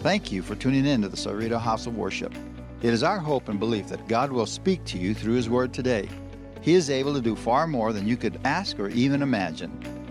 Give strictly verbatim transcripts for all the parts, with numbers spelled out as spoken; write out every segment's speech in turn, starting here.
Thank you for tuning in to the Cerrito House of Worship. It is our hope and belief that God will speak to you through His Word today. He is able to do far more than you could ask or even imagine.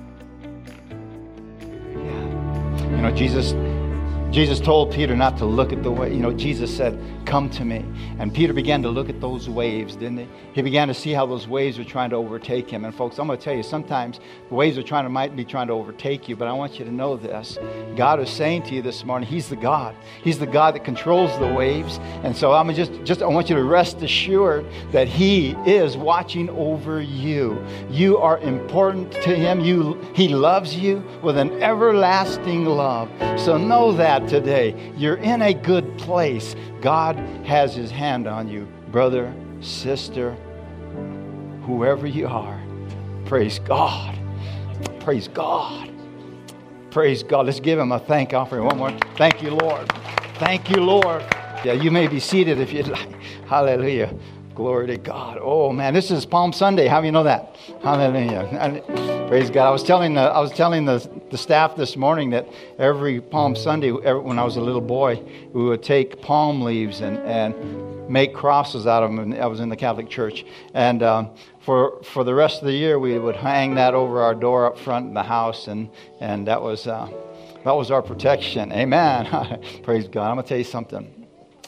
Yeah. You know, Jesus Jesus told Peter not to look at the way. You know, Jesus said, "Come to me." And Peter began to look at those waves, didn't he? He began to see how those waves were trying to overtake him. And folks, I'm going to tell you, sometimes the waves are trying to might be trying to overtake you, but I want you to know this. God is saying to you this morning, He's the God. He's the God that controls the waves. And so I'm just, just I want you to rest assured that He is watching over you. You are important to Him. You, He loves you with an everlasting love. So know that today. You're in a good place. God has His hand on you, brother, sister, whoever you are. Praise God. Praise God. Praise God. Let's give Him a thank offering. One more. Thank you, Lord. Thank you, Lord. Yeah, you may be seated if you'd like. Hallelujah. Glory to God. Oh man, this is Palm Sunday. How do you know that? Hallelujah. And praise God. I was telling the, I was telling the, the staff this morning that every Palm Sunday, every, when I was a little boy, we would take palm leaves and, and make crosses out of them. And I was in the Catholic Church. And um, for for the rest of the year, we would hang that over our door up front in the house. And, and that was uh, that was our protection. Amen. Praise God. I'm going to tell you something.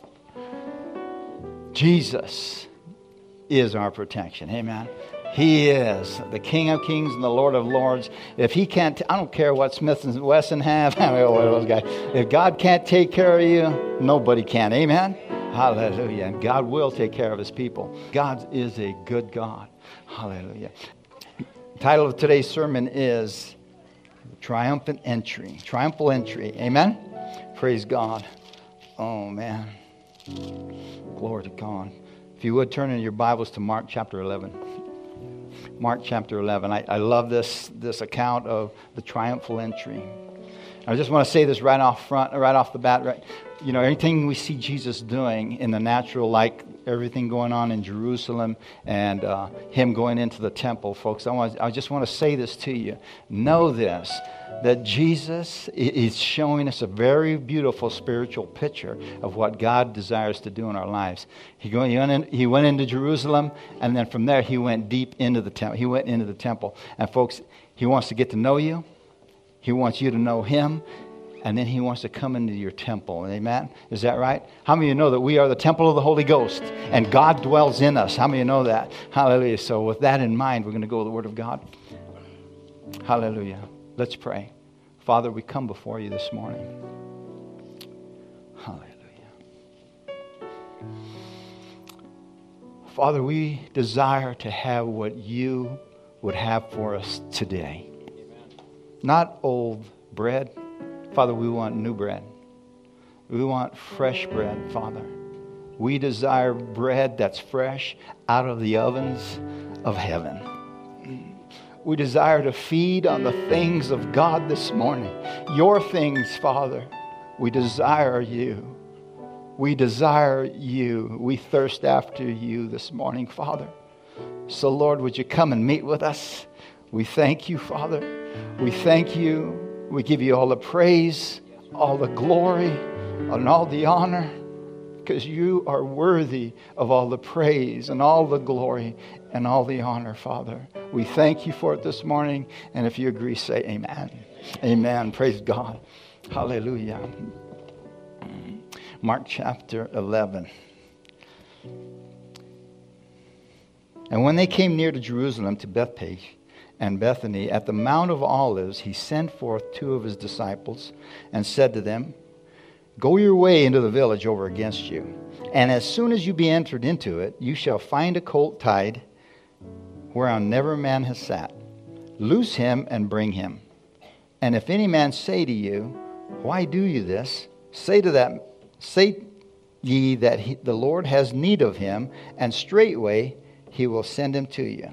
Jesus is our protection. Amen. He is the King of Kings and the Lord of Lords. If He can't, I don't care what Smith and Wesson have. I mean, those guys. If God can't take care of you, nobody can. Amen. Hallelujah. And God will take care of His people. God is a good God. Hallelujah. The title of today's sermon is Triumphant Entry. Triumphal Entry. Amen. Praise God. Oh man. Glory to God. If you would turn in your Bibles to Mark chapter eleven. Mark chapter eleven. I, I love this, this account of the triumphal entry. I just want to say this right off front, right off the bat. Right, you know, anything we see Jesus doing in the natural, like everything going on in Jerusalem and uh, Him going into the temple, folks, I want, I just want to say this to you. Know this, that Jesus is showing us a very beautiful spiritual picture of what God desires to do in our lives. He, go, he, went in, he went into Jerusalem, and then from there He went deep into the temple. He went into the temple. And folks, He wants to get to know you. He wants you to know Him. And then He wants to come into your temple. Amen? Is that right? How many of you know that we are the temple of the Holy Ghost and God dwells in us? How many of you know that? Hallelujah. So with that in mind, we're going to go to the Word of God. Hallelujah. Let's pray. Father, we come before You this morning. Hallelujah. Father, we desire to have what You would have for us today. Not old bread. Father, we want new bread. We want fresh bread, Father. We desire bread that's fresh out of the ovens of heaven. We desire to feed on the things of God this morning. Your things, Father. We desire You. We desire You. We thirst after You this morning, Father. So, Lord, would You come and meet with us? We thank You, Father. We thank You. We give You all the praise, all the glory, and all the honor, because You are worthy of all the praise and all the glory and all the honor, Father. We thank You for it this morning, and if you agree, say amen. Amen. Praise God. Hallelujah. Mark chapter eleven. And when they came near to Jerusalem, to Bethpage and Bethany, at the Mount of Olives, He sent forth two of His disciples and said to them, "Go your way into the village over against you, and as soon as you be entered into it, you shall find a colt tied, whereon never man has sat. Loose him and bring him. And if any man say to you, Why do you this? Say to that, say ye that he, the Lord has need of him, and straightway He will send him to you."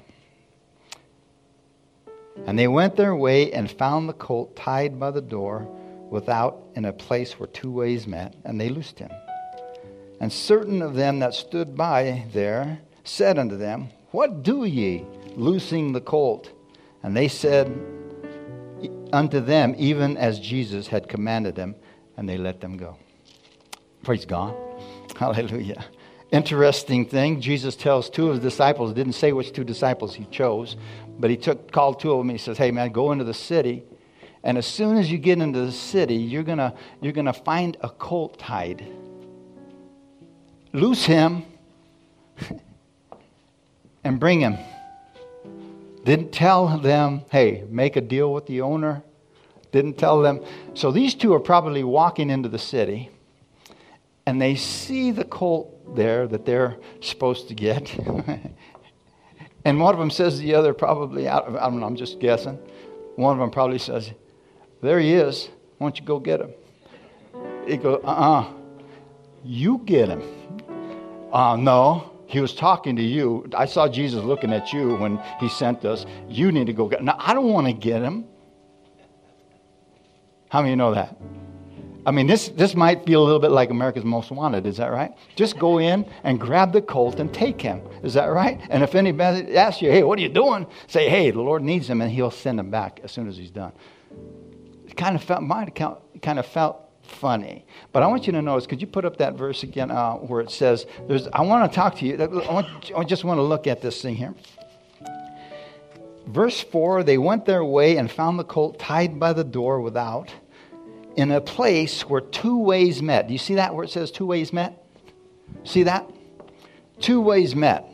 And they went their way and found the colt tied by the door without in a place where two ways met, and they loosed him. And certain of them that stood by there said unto them, "What do ye, loosing the colt?" And they said unto them, even as Jesus had commanded them, and they let them go. Praise God. Hallelujah. Interesting thing, Jesus tells two of his disciples, didn't say which two disciples he chose, but he took called two of them. He says, hey man, go into the city, and as soon as you get into the city, you're gonna you're gonna find a colt tied. Loose him and bring him. Didn't tell them, hey, make a deal with the owner. Didn't tell them. So these two are probably walking into the city, and they see the colt there that they're supposed to get. And one of them says to the other, probably, I don't know, I'm just guessing. One of them probably says, there he is. Why don't you go get him? He goes, uh-uh. You get him. Uh, no, he was talking to you. I saw Jesus looking at you when he sent us. You need to go get him. Now, I don't want to get him. How many of you know that? I mean, this, this might feel a little bit like America's Most Wanted. Is that right? Just go in and grab the colt and take him. Is that right? And if anybody asks you, hey, what are you doing? Say, hey, the Lord needs him, and he'll send him back as soon as he's done. It kind of felt, might have kind of felt funny. But I want you to notice, could you put up that verse again uh, where it says, there's, I want to talk to you. I, want, I just want to look at this thing here. Verse four, they went their way and found the colt tied by the door without, in a place where two ways met. Do you see that where it says two ways met? See that? Two ways met.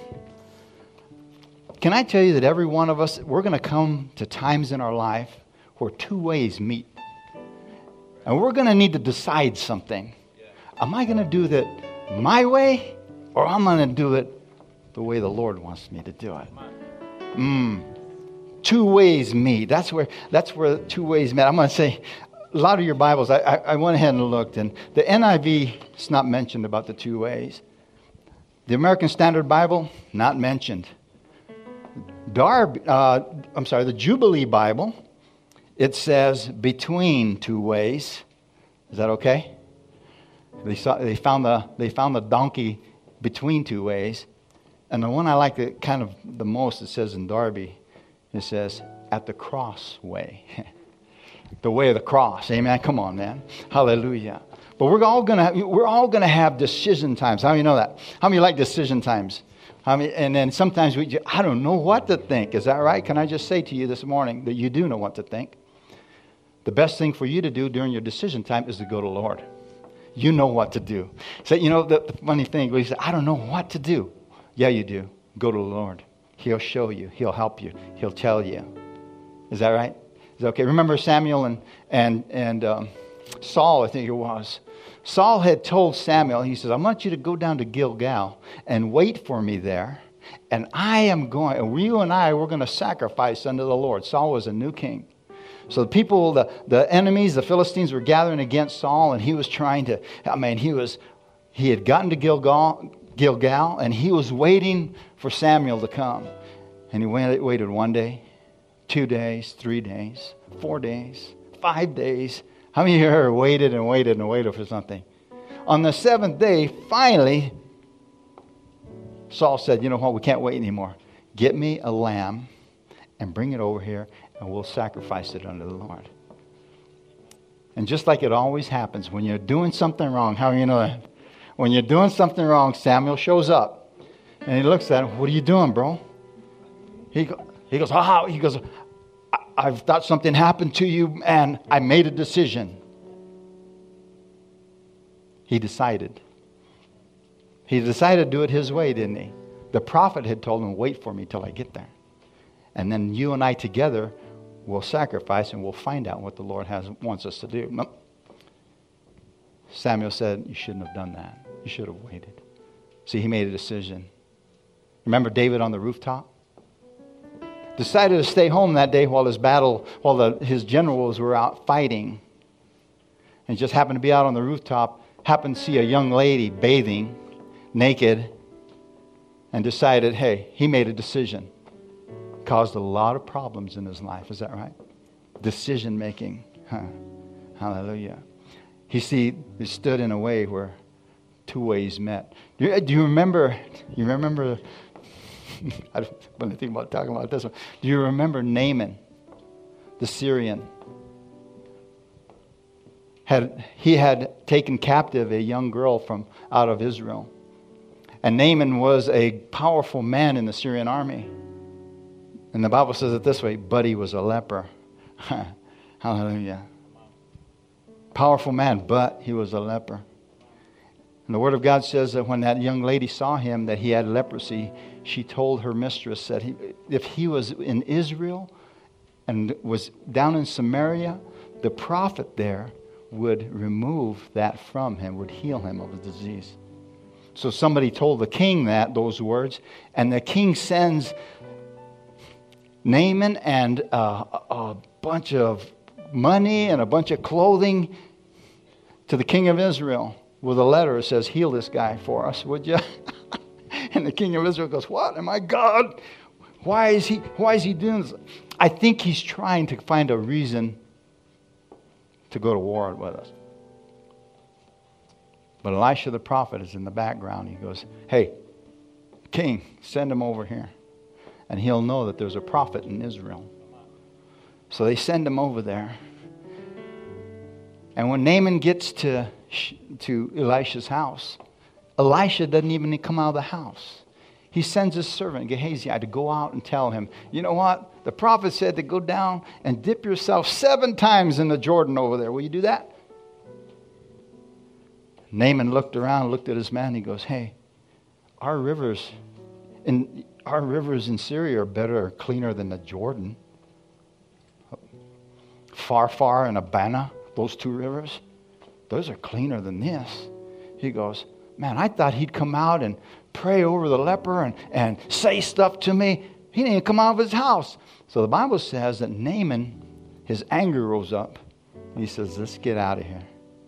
Can I tell you that every one of us, we're going to come to times in our life where two ways meet. And we're going to need to decide something. Am I going to do that my way, or am I going to do it the way the Lord wants me to do it? Mm. Two ways meet. That's where, that's where two ways met. I'm going to say, a lot of your Bibles, I, I, I went ahead and looked, and the N I V is not mentioned about the two ways. The American Standard Bible, not mentioned. Darby, uh, I'm sorry, the Jubilee Bible, it says between two ways. Is that okay? They saw, they found the they found the donkey between two ways, and the one I like the kind of the most, it says in Darby, it says at the cross way. The way of the cross. Amen. Come on, man. Hallelujah. But we're all gonna we're all gonna have decision times. How many know that? How many like decision times? How many? And then sometimes we just, I don't know what to think. Is that right? Can I just say to you this morning that you do know what to think? The best thing for you to do during your decision time is to go to the Lord. You know what to do. So you know the, the funny thing, we say, I don't know what to do. Yeah, you do. Go to the Lord. He'll show you. He'll help you. He'll tell you. Is that right? Is that okay? Remember Samuel and and and um, Saul, I think it was. Saul had told Samuel, he says, I want you to go down to Gilgal and wait for me there. And I am going, and you and I, we're going to sacrifice unto the Lord. Saul was a new king. So the people, the, the enemies, the Philistines were gathering against Saul, and he was trying to, I mean, he was, he had gotten to Gilgal, Gilgal, and he was waiting for Samuel to come. And he waited, waited one day, two days, three days, four days, five days. How many of you here waited and waited and waited for something? On the seventh day, finally, Saul said, you know what, we can't wait anymore. Get me a lamb and bring it over here, and we'll sacrifice it unto the Lord. And just like it always happens, when you're doing something wrong, how do you know that? When you're doing something wrong, Samuel shows up, and he looks at him, what are you doing, bro? He goes, He goes, ah, he goes, I've thought something happened to you, and I made a decision. He decided. He decided to do it his way, didn't he? The prophet had told him, wait for me till I get there. And then you and I together will sacrifice, and we'll find out what the Lord has wants us to do. Samuel said, you shouldn't have done that. You should have waited. See, he made a decision. Remember David on the rooftop? Decided to stay home that day while his battle, while the, his generals were out fighting. And just happened to be out on the rooftop, happened to see a young lady bathing, naked, and decided, hey, he made a decision. Caused a lot of problems in his life. Is that right? Decision making. Huh. Hallelujah. He see, he stood in a way where two ways met. Do you, do you remember, you remember... I don't want to think about talking about this one. Do you remember Naaman, the Syrian? had he had taken captive a young girl from out of Israel. And Naaman was a powerful man in the Syrian army. And the Bible says it this way, but he was a leper. Hallelujah. Powerful man, but he was a leper. And the Word of God says that when that young lady saw him, that he had leprosy, she told her mistress that he, if he was in Israel and was down in Samaria, the prophet there would remove that from him, would heal him of the disease. So somebody told the king that, those words, and the king sends Naaman and uh, a bunch of money and a bunch of clothing to the king of Israel with a letter that says, heal this guy for us, would you? And the king of Israel goes, what? Am I God? Why is he, why is he doing this? I think he's trying to find a reason to go to war with us. But Elisha the prophet is in the background. He goes, hey, king, send him over here. And he'll know that there's a prophet in Israel. So they send him over there. And when Naaman gets to, to Elisha's house, Elisha doesn't even come out of the house. He sends his servant, Gehazi, to go out and tell him, you know what? The prophet said to go down and dip yourself seven times in the Jordan over there. Will you do that? Naaman looked around, looked at his man, and he goes, hey, our rivers in our rivers in Syria are better, cleaner than the Jordan. Pharpar and Abana, those two rivers, those are cleaner than this. He goes, man, I thought he'd come out and pray over the leper and, and say stuff to me. He didn't even come out of his house. So the Bible says that Naaman, his anger rose up. He says, let's get out of here.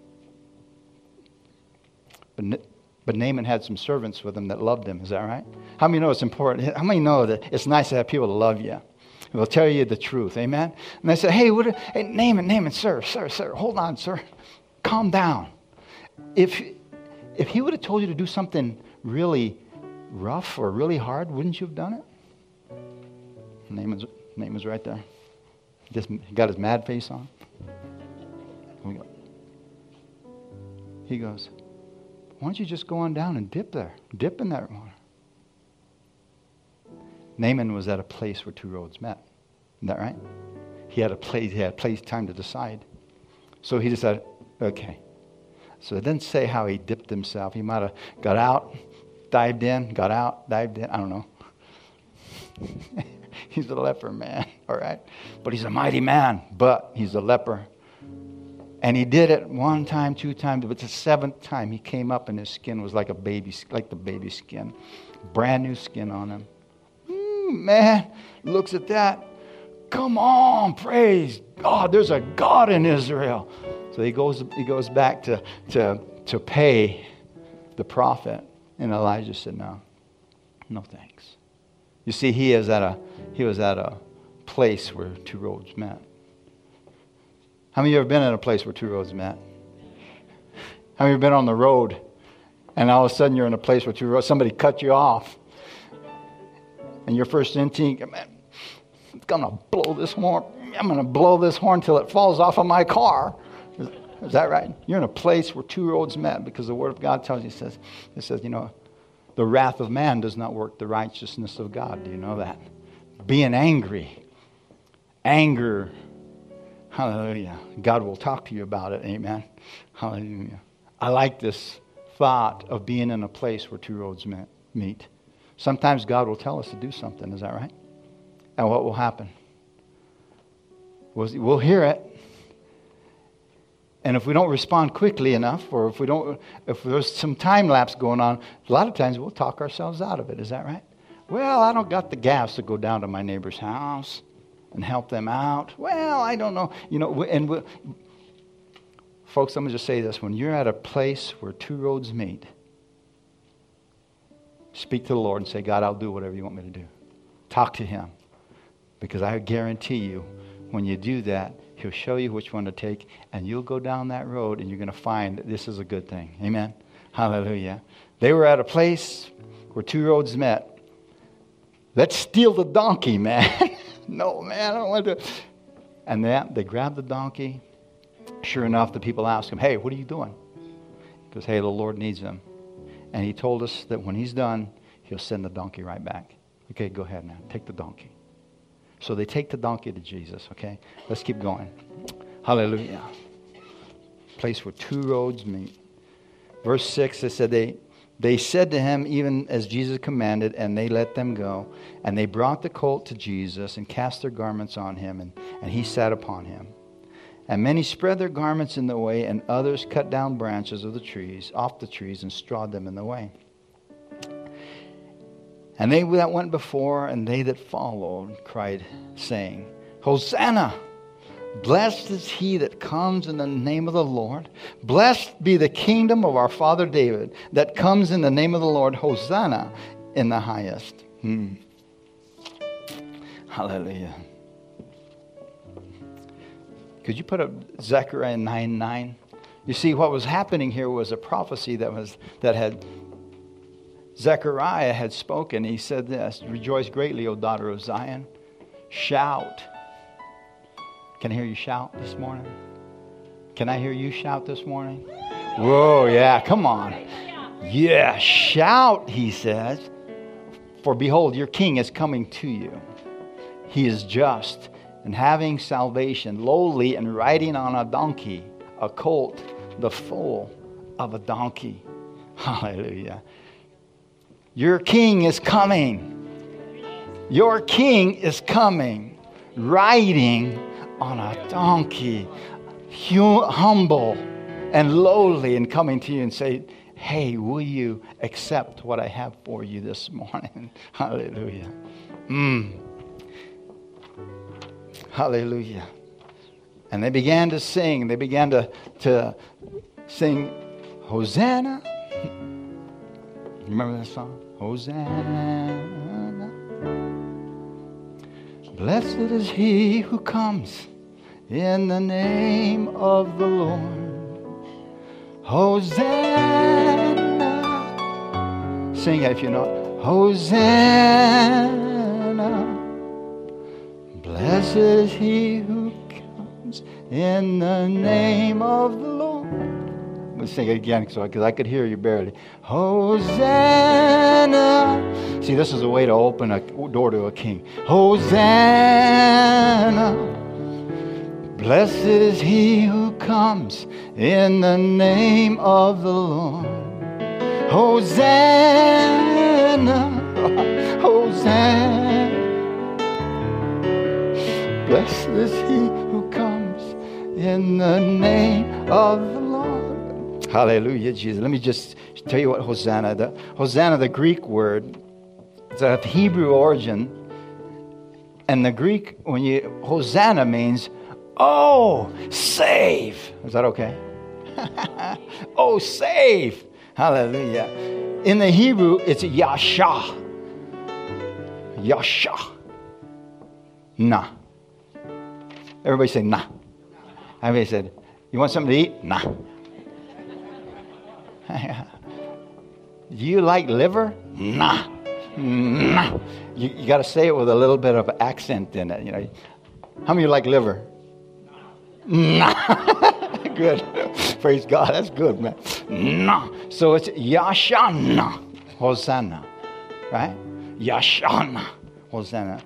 But, but Naaman had some servants with him that loved him. Is that right? How many know it's important? How many know that it's nice to have people that love you? They'll tell you the truth. Amen? And they say, hey, what, hey, Naaman, Naaman, sir, sir, sir, hold on, sir. Calm down. If, if he would have told you to do something really rough or really hard, wouldn't you have done it? Naaman's, Naaman's right there. Just he got his mad face on. We go. He goes, why don't you just go on down and dip there? Dip in that water. Naaman was at a place where two roads met. Isn't that right? He had a place, he had a place, time to decide. So he decided, okay. So it didn't say how he dipped himself. He might have got out, dived in, got out, dived in. I don't know. He's a leper, man. All right? But he's a mighty man. But he's a leper. And he did it one time, two times, but the seventh time he came up and his skin was like a baby, like the baby skin. Brand new skin on him. Mm, man, looks at that. Come on, praise God. There's a God in Israel. So he goes he goes back to, to, to pay the prophet. And Elijah said, no, no thanks. You see, he is at a he was at a place where two roads met. How many of you ever been at a place where two roads met? How many of you been on the road and all of a sudden you're in a place where two roads, somebody cut you off, and your first instinct, man, I'm gonna blow this horn. I'm gonna blow this horn till it falls off of my car. Is, is that right? You're in a place where two roads met because the Word of God tells you, it says, it says, you know, the wrath of man does not work the righteousness of God. Do you know that? Being angry, anger. Hallelujah. God will talk to you about it. Amen. Hallelujah. I like this thought of being in a place where two roads meet. Sometimes God will tell us to do something. Is that right? And what will happen? We'll hear it. And if we don't respond quickly enough, or if we don't, if there's some time lapse going on, a lot of times we'll talk ourselves out of it. Is that right? Well, I don't got the gas to go down to my neighbor's house and help them out. Well, I don't know. You know, and we, folks, let me just say this. When you're at a place where two roads meet, speak to the Lord and say, God, I'll do whatever you want me to do. Talk to Him. Because I guarantee you, when you do that, He'll show you which one to take, and you'll go down that road, and you're going to find that this is a good thing. Amen? Hallelujah. They were at a place where two roads met. Let's steal the donkey, man. No, man, I don't want to. And they, they grabbed the donkey, Sure enough, the people ask him, hey, what are you doing? He goes, hey, the Lord needs them. And he told us that when he's done, he'll send the donkey right back. Okay, go ahead now. Take the donkey. So they take the donkey to Jesus, okay? Let's keep going. Hallelujah. Place where two roads meet. Verse six, it said, they, they said to him, even as Jesus commanded, and they let them go. And they brought the colt to Jesus and cast their garments on him, and, and he sat upon him. And many spread their garments in the way, and others cut down branches of the trees, off the trees, and strawed them in the way. And they that went before and they that followed cried, saying, Hosanna! Blessed is he that comes in the name of the Lord. Blessed be the kingdom of our father David that comes in the name of the Lord. Hosanna in the highest. Hmm. Hallelujah. Could you put up Zechariah nine nine? You see, what was happening here was a prophecy that was that had Zechariah had spoken. He said this, rejoice greatly, O daughter of Zion. Shout. Can I hear you shout this morning? Can I hear you shout this morning? Whoa, yeah, come on. Yeah, shout, he says. For behold, your king is coming to you. He is just and having salvation, lowly and riding on a donkey, a colt, the foal of a donkey. Hallelujah. Your king is coming. Your king is coming, riding on a donkey, humble and lowly, and coming to you and say, hey, will you accept what I have for you this morning? Hallelujah. Mm. Hallelujah. And they began to sing. They began to, to sing, Hosanna. Remember that song? Hosanna. Blessed is he who comes in the name of the Lord. Hosanna. Sing it if you know. Hosanna. Blessed is he who comes in the name of the Lord. Let's sing it again because I could hear you barely. Hosanna. See, this is a way to open a door to a king. Hosanna. Blessed is he who comes in the name of the Lord. Hosanna. Hosanna. Blessed is he who comes in the name of the Lord. Hallelujah, Jesus. Let me just tell you what Hosanna, the Hosanna, the Greek word, it's of Hebrew origin. And the Greek, when you, Hosanna means, oh, save. Is that okay? Oh, save. Hallelujah. In the Hebrew, it's Yasha. Yasha. Nah. Everybody say, nah. Everybody said, you want something to eat? Nah. Do you like liver? Nah. Nah. You, you got to say it with a little bit of accent in it. You know, how many of you like liver? Nah. Good. Praise God. That's good, man. Nah. So it's Yashana. Hosanna. Right? Yashana. Hosanna.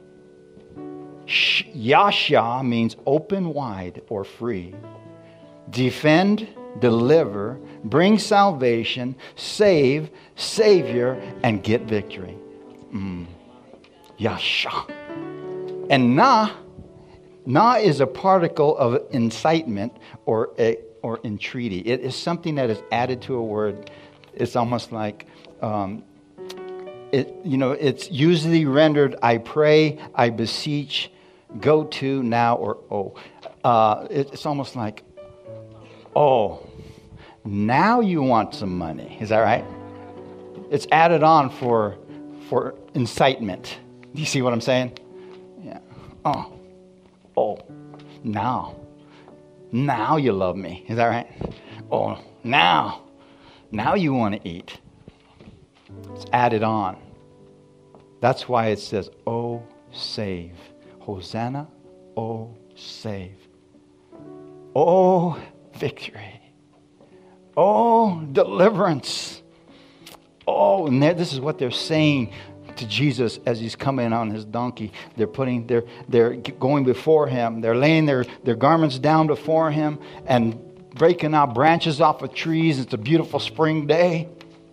Yasha means open wide or free. Defend, deliver, bring salvation, save, savior, and get victory. Mm. Yasha. And na, na is a particle of incitement or a, or entreaty. It is something that is added to a word. It's almost like, um, it, you know, it's usually rendered, I pray, I beseech, go to, now, or oh. Uh, it, it's almost like, oh, now you want some money. Is that right? It's added on for for incitement. Do you see what I'm saying? Yeah. Oh, oh, now. Now you love me. Is that right? Oh, now. Now you want to eat. It's added on. That's why it says, oh, save. Hosanna, oh, save. Oh, victory. Oh, deliverance. Oh, and this is what they're saying to Jesus as he's coming on his donkey. They're putting, they're, they're going before him. They're laying their, their garments down before him and breaking out branches off of trees. It's a beautiful spring day.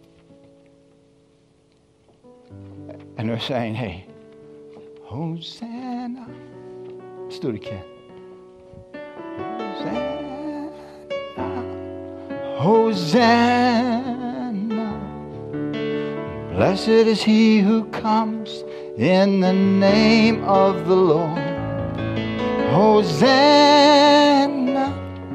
And they're saying, hey, Hosanna. Let's do it again. Hosanna. Hosanna. Blessed is he who comes in the name of the Lord. Hosanna.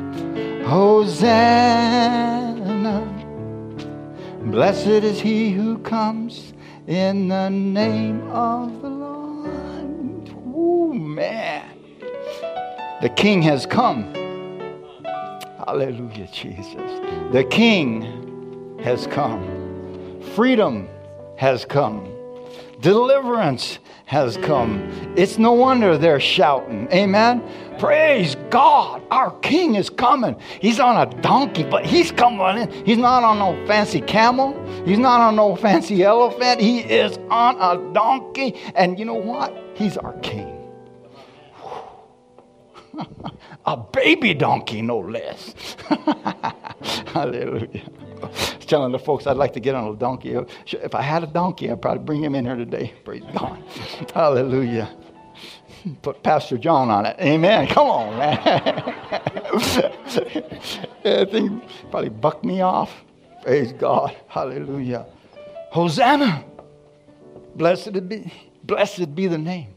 Hosanna. Blessed is he who comes in the name of the Lord. Oh, man. The King has come. Hallelujah, Jesus. The King has come. Freedom has come. Deliverance has come. It's no wonder they're shouting. Amen. Praise God. Our King is coming. He's on a donkey, but he's coming in. He's not on no fancy camel. He's not on no fancy elephant. He is on a donkey. And you know what? He's our King. A baby donkey, no less. Hallelujah. I was telling the folks I'd like to get on a donkey. If I had a donkey, I'd probably bring him in here today. Praise God. Hallelujah. Put Pastor John on it. Amen. Come on, man. That thing probably bucked me off. Praise God. Hallelujah. Hosanna. Blessed be, blessed be the name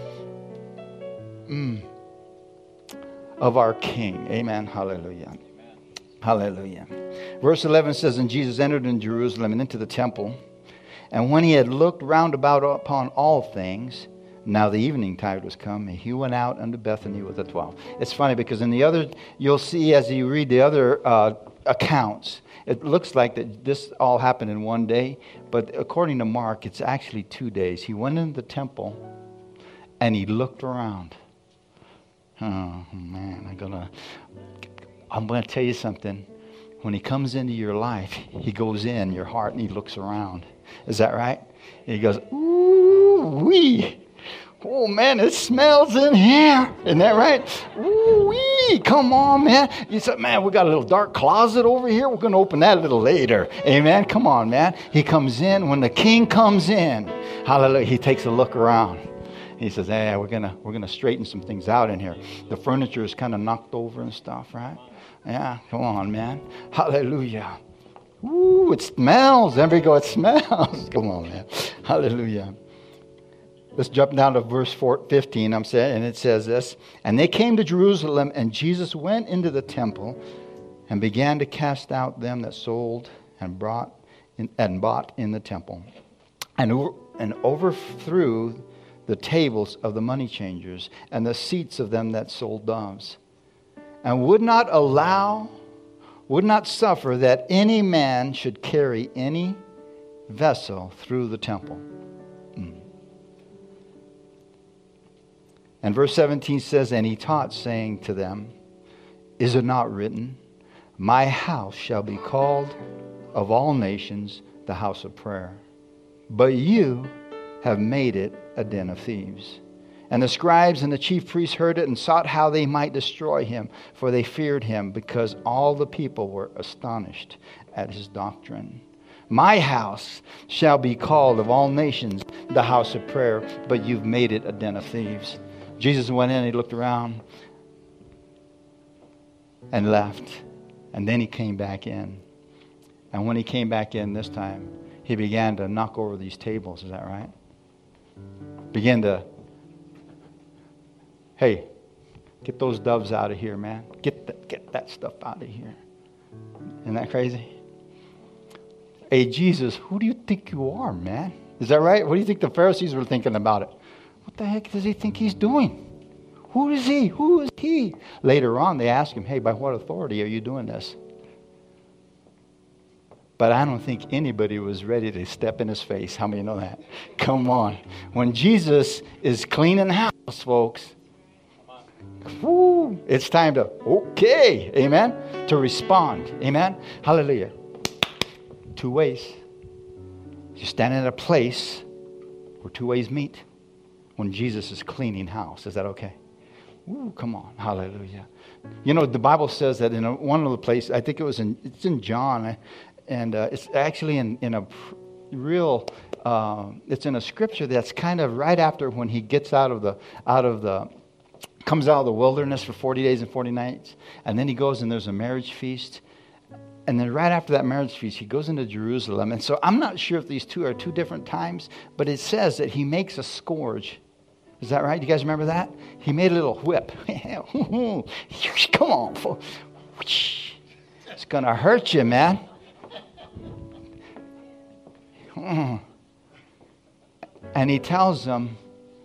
mm. of our King. Amen. Hallelujah. Amen. Hallelujah. Verse eleven says, and Jesus entered in Jerusalem and into the temple. And when he had looked round about upon all things, now the evening tide was come, and he went out unto Bethany with the twelve. It's funny because in the other, you'll see as you read the other uh, accounts, it looks like that this all happened in one day. But according to Mark, it's actually two days. He went into the temple and he looked around. Oh, man, I'm gonna, I'm going to tell you something. When he comes into your life, he goes in your heart and he looks around. Is that right? And he goes, ooh, wee. Oh, man, it smells in here. Isn't that right? Ooh, wee. Come on, man. You said, man, we got a little dark closet over here. We're going to open that a little later. Amen. Come on, man. He comes in. When the King comes in, hallelujah, he takes a look around. He says, hey, we're gonna we're gonna straighten some things out in here. The furniture is kind of knocked over and stuff, right? Yeah, come on, man. Hallelujah. Ooh, it smells. Everybody go, it smells. Come on, man. Hallelujah. Let's jump down to verse fifteen, I'm saying, and it says this. And they came to Jerusalem, and Jesus went into the temple and began to cast out them that sold and brought in, and bought in the temple, and, and overthrew the tables of the money changers and the seats of them that sold doves, and would not allow, would not suffer that any man should carry any vessel through the temple. Mm. And verse seventeen says, and he taught, saying to them, is it not written, my house shall be called of all nations the house of prayer, but you have made it a den of thieves. And the scribes and the chief priests heard it and sought how they might destroy him, for they feared him, because all the people were astonished at his doctrine. My house shall be called of all nations the house of prayer, but you've made it a den of thieves. Jesus went in, he looked around and left. And then he came back in. And when he came back in this time, he began to knock over these tables. Is that right? Begin to, hey, get those doves out of here, man. Get that, get that stuff out of here. Isn't that crazy? Hey, Jesus, who do you think you are, man? Is that right? What do you think the Pharisees were thinking about it? What the heck does he think he's doing? Who is he? Who is he? Later on, they ask him, hey, by what authority are you doing this? But I don't think anybody was ready to step in his face. How many know that? Come on. When Jesus is cleaning house, folks, whoo, woo, it's time to, okay, amen, to respond, amen, hallelujah. Two ways. You stand in a place where two ways meet when Jesus is cleaning house. Is that okay? Ooh, come on, hallelujah. You know, the Bible says that in a, one of the places, I think it was in, it's in John, and uh, it's actually in, in a real, uh, it's in a scripture that's kind of right after when he gets out of the, out of the, comes out of the wilderness for forty days and forty nights, and then he goes and there's a marriage feast, and then right after that marriage feast, he goes into Jerusalem, and so I'm not sure if these two are two different times, but it says that he makes a scourge. Is that right? You guys remember that? He made a little whip. Come on, folks. It's going to hurt you, man. And he tells them,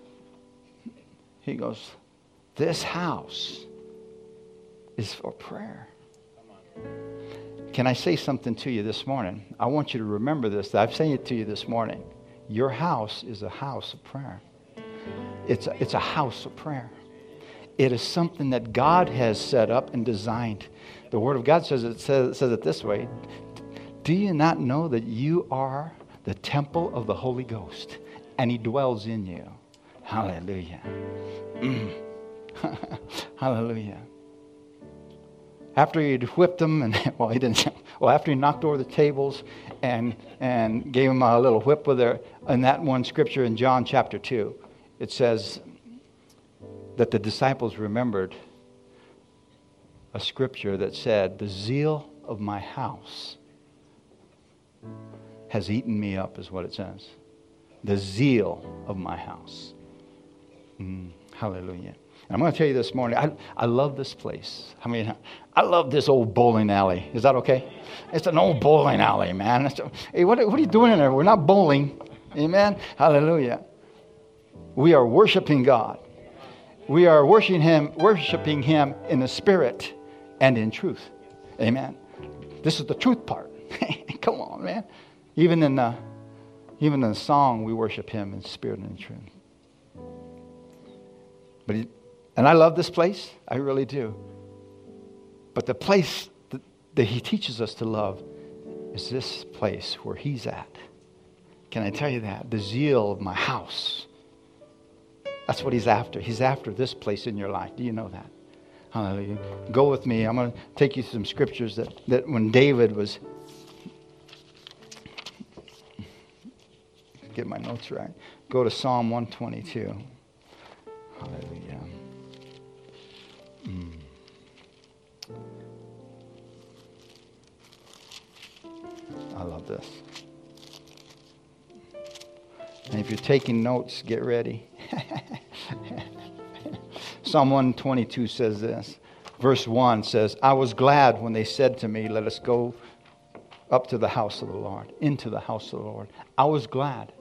he goes, this house is for prayer. Can I say something to you this morning? I want you to remember this. I'm saying it to you this morning. Your house is a house of prayer. It's a, it's a house of prayer. It is something that God has set up and designed. The Word of God says it says, says it this way. Do you not know that you are the temple of the Holy Ghost and He dwells in you? Hallelujah. Mm. Hallelujah. After he'd whipped them, and well, he didn't. Well, after he knocked over the tables and and gave them a little whip with their, in that one scripture in John chapter two, it says that the disciples remembered a scripture that said, "The zeal of my house has eaten me up," is what it says. The zeal of my house. Mm, hallelujah. And I'm going to tell you this morning, I, I love this place. I mean, I love this old bowling alley. Is that okay? It's an old bowling alley, man. It's a, hey, what, what are you doing in there? We're not bowling. Amen? Hallelujah. We are worshiping God. We are worshiping Him, worshiping Him in the Spirit and in truth. Amen? This is the truth part. Come on, man. Even in the, even in the song, we worship Him in spirit and in truth. But he, and I love this place. I really do. But the place that, that He teaches us to love is this place where He's at. Can I tell you that? The zeal of my house. That's what He's after. He's after this place in your life. Do you know that? Hallelujah. Go with me. I'm going to take you some scriptures that, that when David was... Get my notes right. Go to Psalm one twenty-two. Hallelujah. Mm. I love this. And if you're taking notes, get ready. Psalm one twenty-two says this. Verse one says, I was glad when they said to me, let us go up to the house of the Lord, into the house of the Lord. I was glad.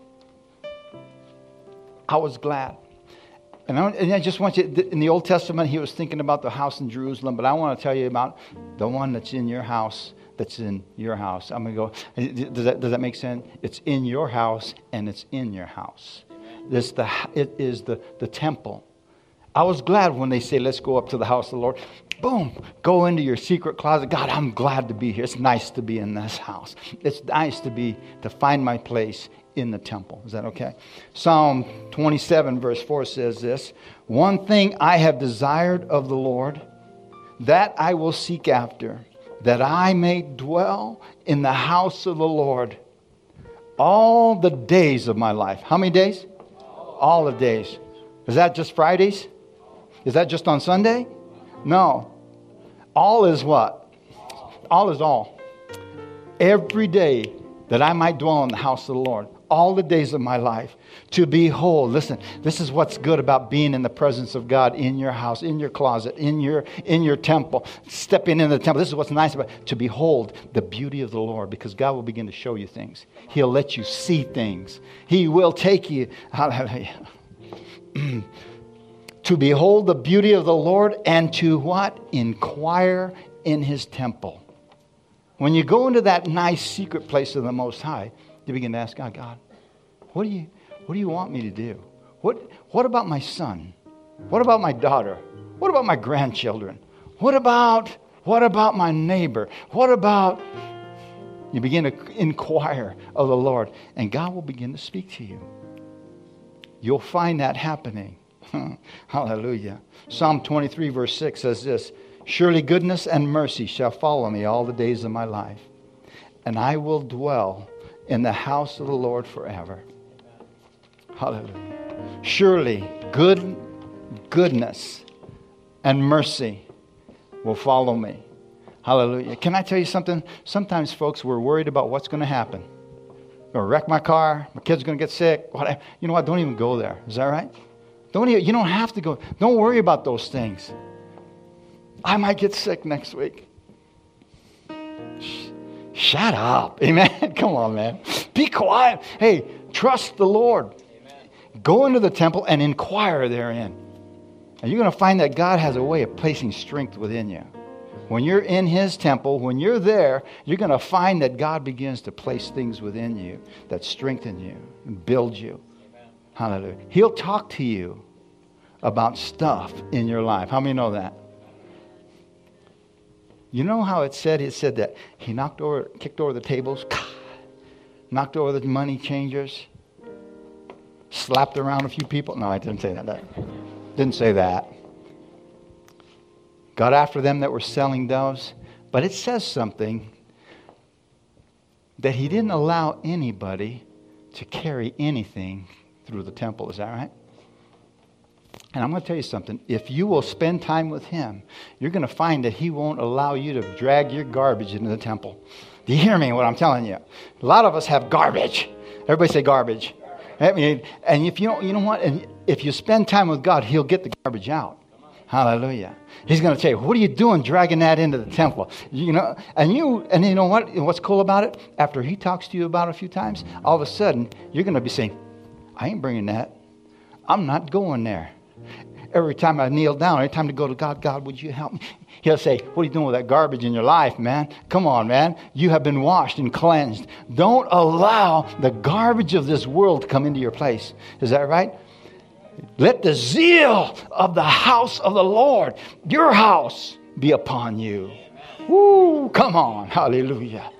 I was glad. And I, and I just want you, in the Old Testament, he was thinking about the house in Jerusalem, but I want to tell you about the one that's in your house, that's in your house. I'm going to go, does that, does that make sense? It's in your house, and it's in your house. It's the, it is the, the temple. I was glad when they say, let's go up to the house of the Lord. Boom, go into your secret closet. God, I'm glad to be here. It's nice to be in this house. It's nice to be, to find my place in the temple. Is that okay? Psalm twenty-seven verse four says this, one thing I have desired of the Lord, that I will seek after, that I may dwell in the house of the Lord all the days of my life. How many days? All the days. Is that just Fridays? Is that just on Sunday? No. All is what? All is all. Every day that I might dwell in the house of the Lord. All the days of my life, to behold. Listen, this is what's good about being in the presence of God in your house, in your closet, in your in your temple, stepping into the temple. This is what's nice about it, to behold the beauty of the Lord, because God will begin to show you things. He'll let you see things. He will take you, hallelujah, to behold the beauty of the Lord and to what? Inquire in His temple. When you go into that nice secret place of the Most High, you begin to ask God, God, what do you what do you want me to do? What what about my son? What about my daughter? What about my grandchildren? What about, what about my neighbor? What about... You begin to inquire of the Lord, and God will begin to speak to you. You'll find that happening. Hallelujah. Psalm twenty-three verse six says this, surely goodness and mercy shall follow me all the days of my life, and I will dwell in the house of the Lord forever. Hallelujah. Surely good, goodness and mercy will follow me. Hallelujah. Can I tell you something? Sometimes, folks, we're worried about what's going to happen. I'm going to wreck my car. My kid's going to get sick. What? You know what? Don't even go there. Is that right? Don't even, you don't have to go. Don't worry about those things. I might get sick next week. Shut up. Amen. Come on, man. Be quiet. Hey, trust the Lord. Amen. Go into the temple and inquire therein. And you're going to find that God has a way of placing strength within you. When you're in His temple, when you're there, you're going to find that God begins to place things within you that strengthen you and build you. Amen. Hallelujah. He'll talk to you about stuff in your life. How many know that? You know how it said? It said that He knocked over, kicked over the tables, knocked over the money changers, slapped around a few people. No, I didn't say that. that didn't say that. Got after them that were selling doves. But it says something that He didn't allow anybody to carry anything through the temple. Is that right? And I'm going to tell you something. If you will spend time with Him, you're going to find that He won't allow you to drag your garbage into the temple. Do you hear me what I'm telling you? A lot of us have garbage. Everybody say garbage. I mean, and if you don't, you know what? And if you spend time with God, He'll get the garbage out. Hallelujah. He's going to tell you, what are you doing dragging that into the temple? You know, and you, and you know what? What's cool about it? After He talks to you about it a few times, all of a sudden, you're going to be saying, I ain't bringing that. I'm not going there. Every time I kneel down, every time to go to God, God, would you help me? He'll say, what are you doing with that garbage in your life, man? Come on, man. You have been washed and cleansed. Don't allow the garbage of this world to come into your place. Is that right? Let the zeal of the house of the Lord, your house, be upon you. Woo, come on. Hallelujah.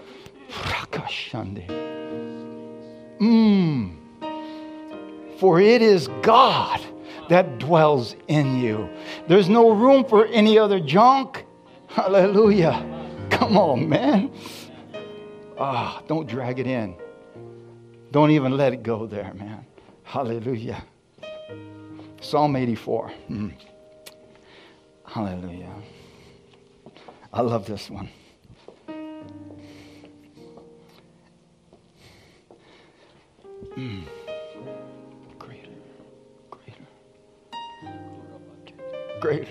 Mm. For it is God that dwells in you. There's no room for any other junk. Hallelujah. Come on, man. Ah, don't drag it in. Don't even let it go there, man. Hallelujah. Psalm eighty-four. Mm. Hallelujah. I love this one. Mm. Greater, greater, greater.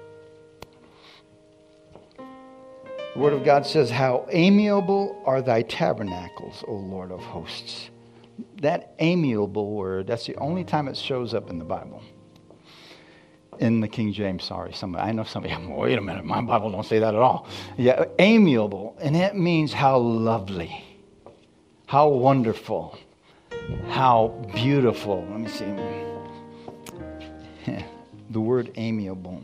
The Word of God says, how amiable are thy tabernacles, O Lord of hosts. That amiable word, that's the only time it shows up in the Bible. In the King James, sorry. Somebody, I know somebody, wait a minute, my Bible don't say that at all. Yeah, amiable, and it means how lovely, how wonderful, how beautiful. Let me see. The word amiable.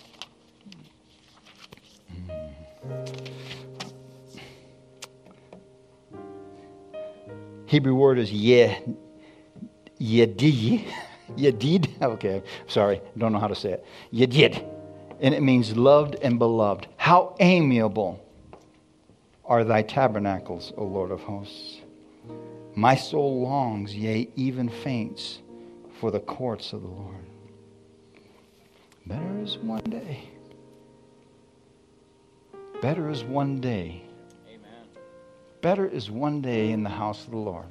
Hebrew word is ye, yedid. Yedid. Okay, sorry, don't know how to say it. Yedid. And it means loved and beloved. How amiable are thy tabernacles, O Lord of hosts. My soul longs, yea, even faints, for the courts of the Lord. Better is one day. Better is one day. Better is one day in the house of the Lord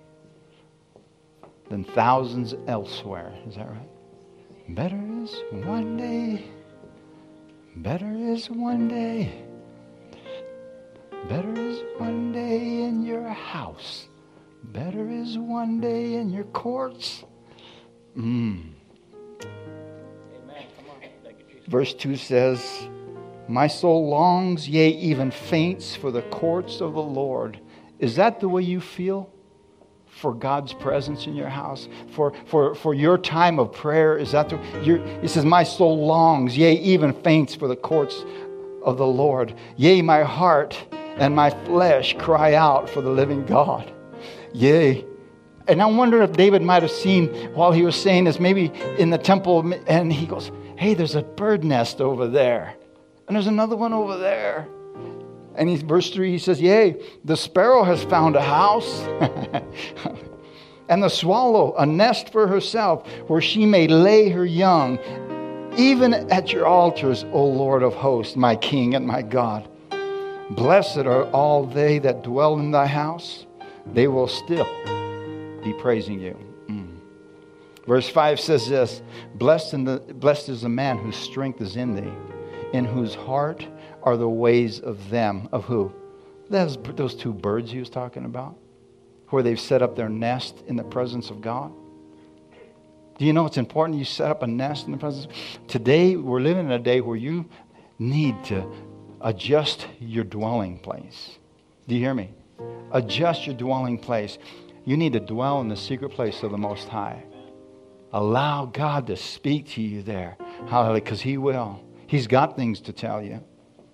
than thousands elsewhere. Is that right? Better is one day. Better is one day. Better is one day in your house. Better is one day in your courts. Mm. Amen. Come on. Verse two says, my soul longs, yea, even faints for the courts of the Lord. Is that the way you feel? for God's presence in your house? For for for your time of prayer? Is that the, your, he says, my soul longs, yea, even faints for the courts of the Lord. Yea, my heart and my flesh cry out for the living God. Yea. And I wonder if David might have seen while he was saying this, maybe in the temple, and he goes, hey, there's a bird nest over there. And there's another one over there. And he's, verse three, he says, yea, the sparrow has found a house, and the swallow a nest for herself, where she may lay her young, even at your altars, O Lord of hosts, my King and my God. Blessed are all they that dwell in thy house. They will still be praising you. Mm. Verse five says this, blessed, in the, blessed is the man whose strength is in thee, in whose heart are the ways of them. Of who? Those, those two birds he was talking about, where they've set up their nest in the presence of God. Do you know it's important you set up a nest in the presence? Today, we're living in a day where you need to adjust your dwelling place. Do you hear me? Adjust your dwelling place. You need to dwell in the secret place of the Most High. Allow God to speak to you there. Hallelujah, because He will. He's got things to tell you.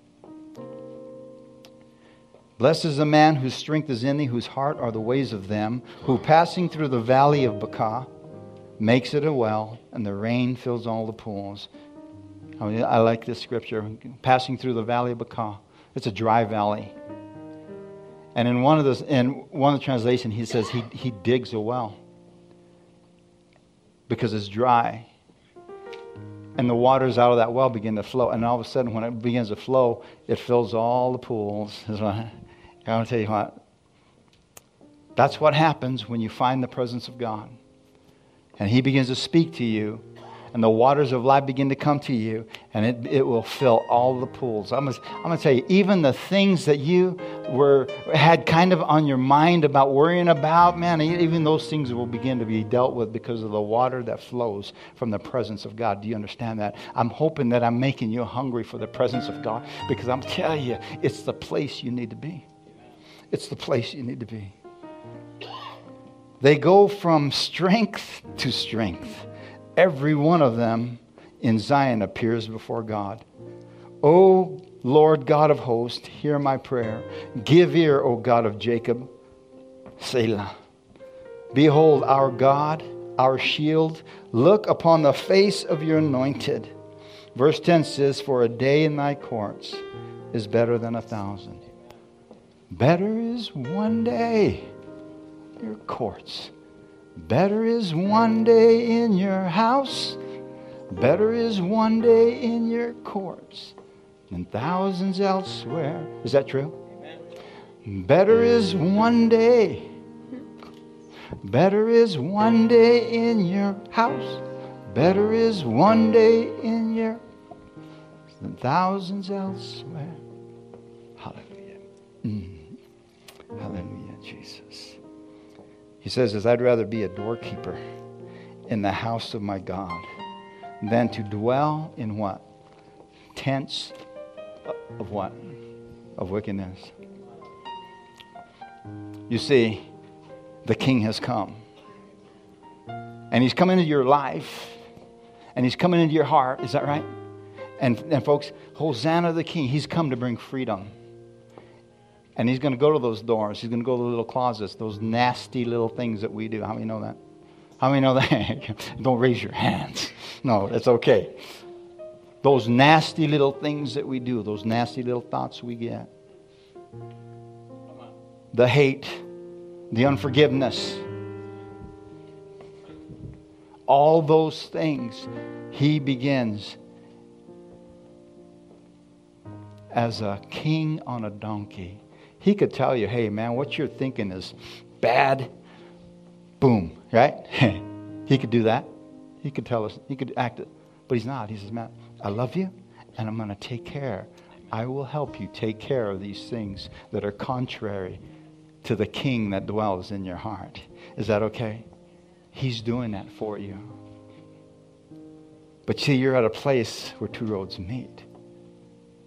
Blessed is the man whose strength is in thee, whose heart are the ways of them, who passing through the valley of Baca makes it a well, and the rain fills all the pools. I mean, I like this scripture. Passing through the valley of Baca. It's a dry valley. And in one of the in one of the translations, he says he, he digs a well because it's dry. And the waters out of that well begin to flow. And all of a sudden, when it begins to flow, it fills all the pools. I want to tell you what. That's what happens when you find the presence of God. And He begins to speak to you. And the waters of life begin to come to you. And it, it will fill all the pools. I'm going I'm to tell you, even the things that you were had kind of on your mind about worrying about, man, even those things will begin to be dealt with because of the water that flows from the presence of God. Do you understand that? I'm hoping that I'm making you hungry for the presence of God, because I'm telling you, it's the place you need to be. It's the place you need to be. They go from strength to strength. Every one of them in Zion appears before God. O Lord God of hosts, hear my prayer. Give ear, O God of Jacob. Selah. Behold our God, our shield. Look upon the face of your anointed. Verse ten says, for a day in thy courts is better than a thousand. Better is one day in your courts. Better is one day in your house. Better is one day in your courts than thousands elsewhere. Is that true? Amen. Better is one day. Better is one day in your house. Better is one day in your than thousands elsewhere. Hallelujah. Mm. Hallelujah, Jesus. He says, as I'd rather be a doorkeeper in the house of my God than to dwell in what? Tents of what? Of wickedness. You see, the King has come. And He's come into your life. And He's coming into your heart. Is that right? And, and folks, Hosanna the King. He's come to bring freedom. And He's going to go to those doors. He's going to go to the little closets, those nasty little things that we do. How many know that? How many know that? Don't raise your hands. No, that's okay. Those nasty little things that we do, those nasty little thoughts we get. The hate, the unforgiveness. All those things, He begins as a king on a donkey. He could tell you, hey, man, what you're thinking is bad. Boom, right? He could do that. He could tell us. He could act it. But He's not. He says, man, I love you, and I'm going to take care. I will help you take care of these things that are contrary to the King that dwells in your heart. Is that okay? He's doing that for you. But see, you're at a place where two roads meet.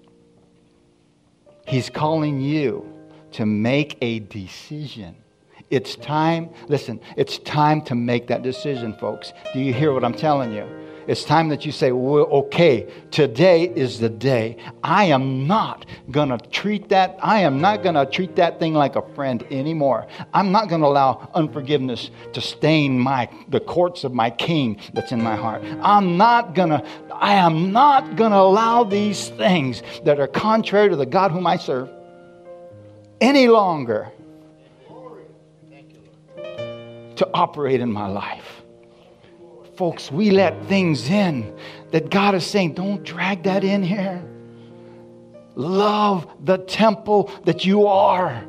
He's calling you to make a decision It's time, listen, it's time to make that decision, folks. Do you hear what I'm telling you? It's time that you say, well, okay, today is the day. I am not going to treat that, I am not going to treat that thing like a friend anymore. I'm not going to allow unforgiveness to stain my the courts of my King that's in my heart. I'm not going to, I am not going to allow these things that are contrary to the God whom I serve any longer to operate in my life. Folks, we let things in that God is saying, don't drag that in here. Love the temple that you are.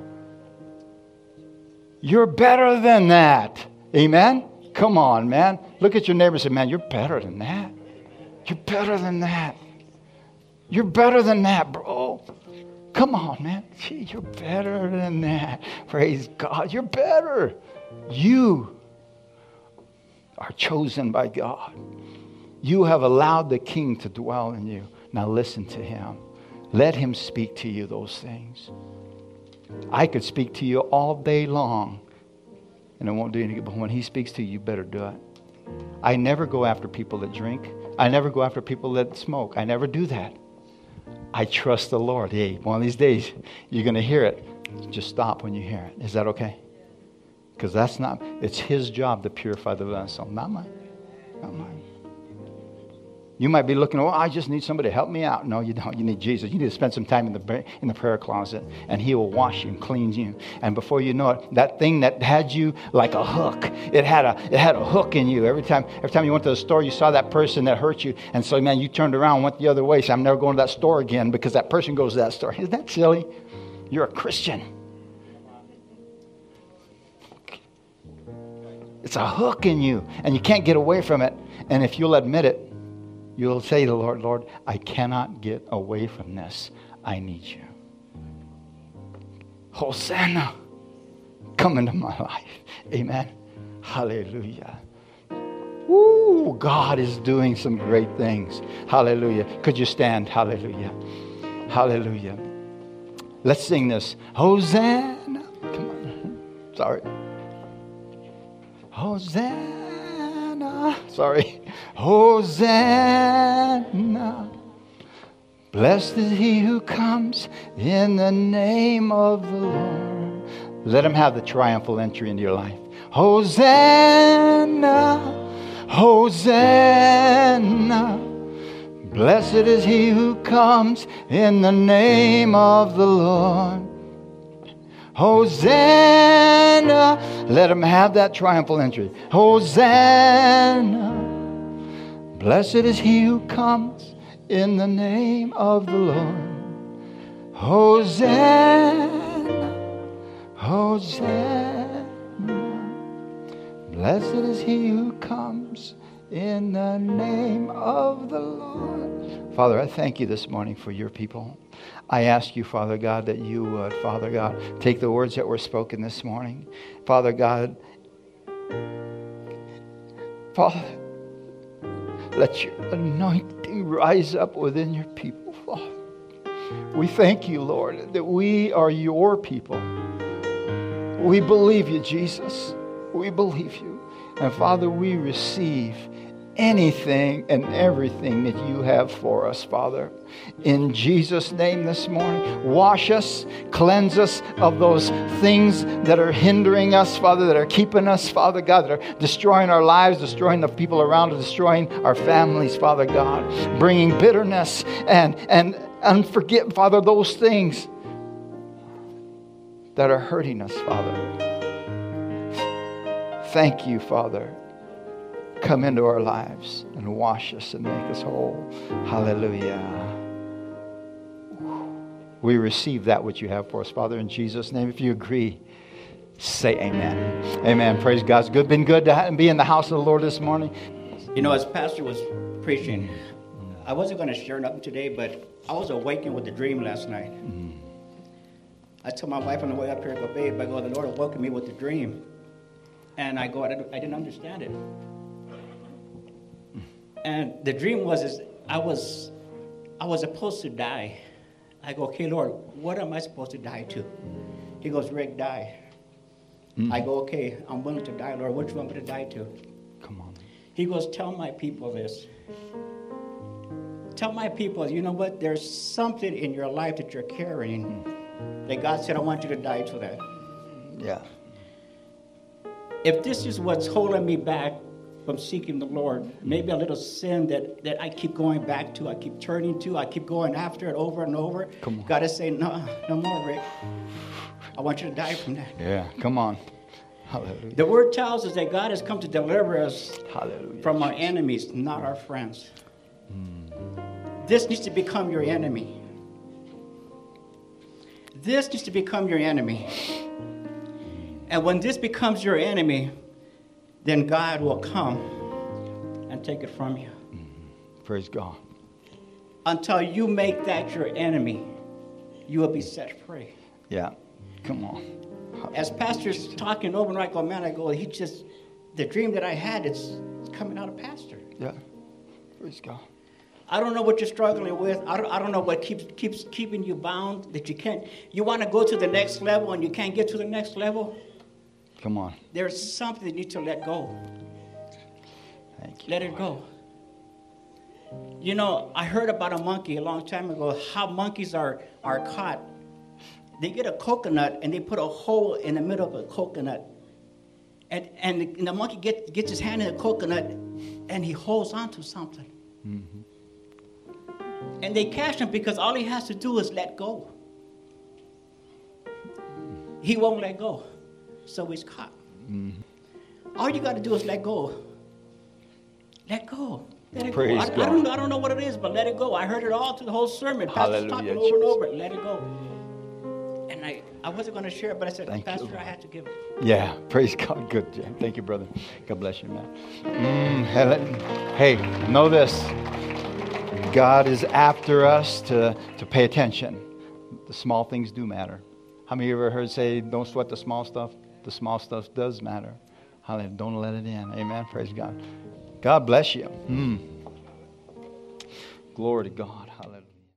You're better than that. Amen? Come on, man. Look at your neighbor and say, man, you're better than that. You're better than that. You're better than that, bro. Come on, man. Gee, you're better than that. Praise God. You're better. You are chosen by God. You have allowed the King to dwell in you. Now listen to him. Let him speak to you those things. I could speak to you all day long and it won't do anything. But when he speaks to you, you better do it. I never go after people that drink. I never go after people that smoke. I never do that. I trust the Lord. Hey, one of these days you're going to hear it. Just stop when you hear it. Is that okay? Because that's not, it's his job to purify the vessel, not mine. Not mine. You might be looking, oh, I just need somebody to help me out. No, you don't. You need Jesus. You need to spend some time in the in the prayer closet, and he will wash you and cleanse you. And before you know it, that thing that had you like a hook, it had a it had a hook in you. Every time every time you went to the store, you saw that person that hurt you, and so man, you turned around and went the other way. So I'm never going to that store again because that person goes to that store. Isn't that silly? You're a Christian. It's a hook in you, and you can't get away from it. And if you'll admit it, you'll say to the Lord, Lord, I cannot get away from this. I need you. Hosanna, come into my life. Amen. Hallelujah. Woo, God is doing some great things. Hallelujah. Could you stand? Hallelujah. Hallelujah. Let's sing this. Hosanna. Come on. Sorry. Hosanna. Sorry. Hosanna. Blessed is he who comes in the name of the Lord. Let him have the triumphal entry into your life. Hosanna. Hosanna. Blessed is he who comes in the name of the Lord. Hosanna. Let him have that triumphal entry. Hosanna. Blessed is he who comes in the name of the Lord. Hosanna. Hosanna. Blessed is he who comes in the name of the Lord. Father, I thank you this morning for your people. I ask you, Father God, that you would, Father God, take the words that were spoken this morning. Father God, Father, let your anointing rise up within your people, Father. We thank you, Lord, that we are your people. We believe you, Jesus. We believe you. And Father, we receive anything and everything that you have for us, Father. In Jesus' name this morning, wash us, cleanse us of those things that are hindering us, Father, that are keeping us, Father God, that are destroying our lives, destroying the people around us, destroying our families, Father God, bringing bitterness and, and unforgiveness, Father, those things that are hurting us, Father. Thank you, Father. Come into our lives and wash us and make us whole. Hallelujah. We receive that which you have for us, Father, in Jesus' name. If you agree, say amen. Amen. Praise God. It's good, been good to be in the house of the Lord this morning. You know, as Pastor was preaching, I wasn't going to share nothing today, but I was awakened with a dream last night. Mm. I told my wife on the way up here, I go, babe, I go, the Lord awoke me with a dream. And I go, I didn't understand it. And the dream was, is I was, I was supposed to die. I go, okay, Lord, what am I supposed to die to? He goes, Rick, die. Mm-hmm. I go, okay, I'm willing to die, Lord. What do you want me to die to? Come on. He goes, tell my people this. Tell my people, you know what? There's something in your life that you're carrying mm. that God said, I want you to die to that. Yeah. If this is what's holding me back from seeking the Lord, maybe a little sin that, that I keep going back to, I keep turning to, I keep going after it over and over. Come on. God is saying, no, no more, Rick. I want you to die from that. Yeah, come on. Hallelujah. The word tells us that God has come to deliver us Hallelujah. from our enemies, not our friends. Mm. This needs to become your enemy. This needs to become your enemy. And when this becomes your enemy, then God will come and take it from you. Mm-hmm. Praise God. Until you make that your enemy, you will be set free. Yeah, come on. As pastor's talking over and I go, man, I go, he just, the dream that I had, it's, it's coming out of pastor. Yeah, praise God. I don't know what you're struggling with. I don't, I don't know what keeps keeps keeping you bound, that you can't, you want to go to the next level and you can't get to the next level. Come on. There's something you need to let go. Thank you. Let it go. You know, I heard about a monkey a long time ago, how monkeys are, are caught. They get a coconut and they put a hole in the middle of a coconut. And, and, the, and the monkey get, gets his hand in the coconut and he holds on to something. Mm-hmm. And they catch him because all he has to do is let go. He won't let go. So he's caught. Mm-hmm. All you got to do is let go. Let go. Let it Praise go. I, God. I, don't, I don't know what it is, but let it go. I heard it all through the whole sermon. Pastor's talking over Jesus. and over. Let it go. And I, I wasn't going to share it, but I said, Thank Pastor, you. I had to give it. Yeah, praise God. Good, Jim. Thank you, brother. God bless you, man. Mm, Helen. Hey, know this. God is after us to, to pay attention. The small things do matter. How many of you ever heard say, don't sweat the small stuff? The small stuff does matter. Hallelujah. Don't let it in. Amen. Praise God. God bless you. Mm. Glory to God. Hallelujah.